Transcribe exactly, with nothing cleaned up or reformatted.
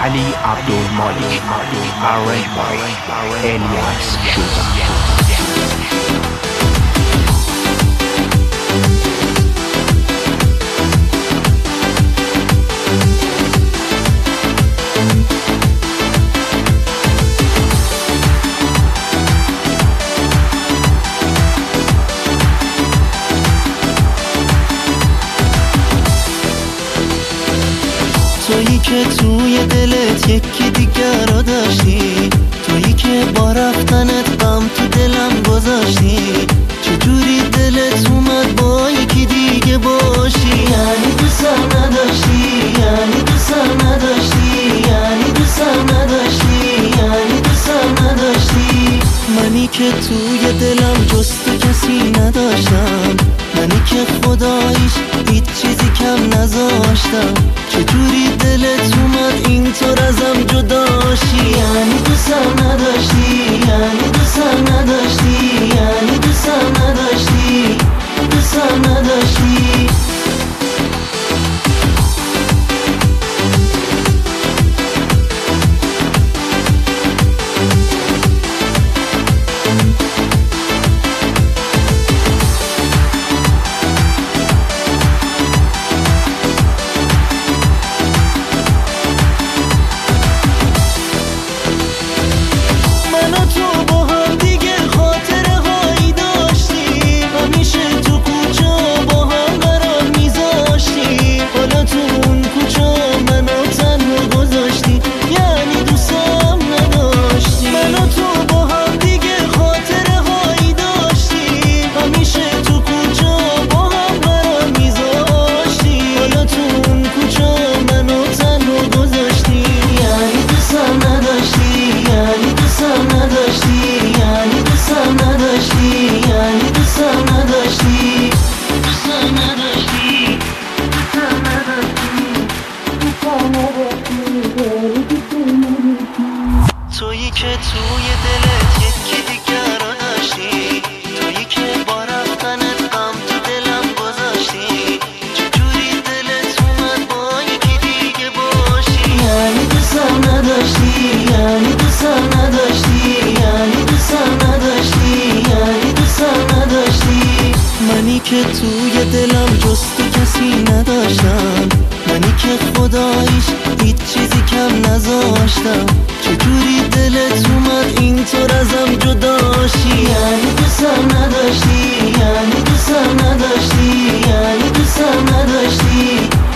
علی عبدالمالک، arranged by الیاس شوزان. تویی که توی دلت یکی دیگر رو داشتی، تویی که با رفتنت غم تو دلم گذاشتی. چجوری دلت اومد با یکی دیگه باشی؟ یعنی دوستم نداشتی، یعنی دوستم نداشتی، یعنی دوستم نداشتی، یعنی دوستم نداشتی. منی که توی دلم جز تو کسی نداشتم، منی که خداییش هیچ چیزی کم نذاشتم. چجوری دلت اومد اینطور ازم جداشی؟ یعنی دوستم نداشتی، یعنی دوستم نداشتی، یعنی دوستم نداشتی، دوستم نداشتی. تویی که توی دلت یکی دیگر رو داشتی، تویی که با رفتنت غم تو دلم گذاشتی. چجوری دلت اومد با یکی دیگه باشی؟ یعنی دوستم نداشتی، یعنی دوستم نداشتی، یعنی دوستم نداشتی، یعنی دوستم نداشتی. منی که توی دلم جز تو کسی نداشتم، منی که خداییش هیچ چیزی کم نذاشتم. چجوری دلت اومد اینطور ازم جداشی؟ یعنی دوستم نداشتی، یعنی دوستم نداشتی، یعنی دوستم نداشتی،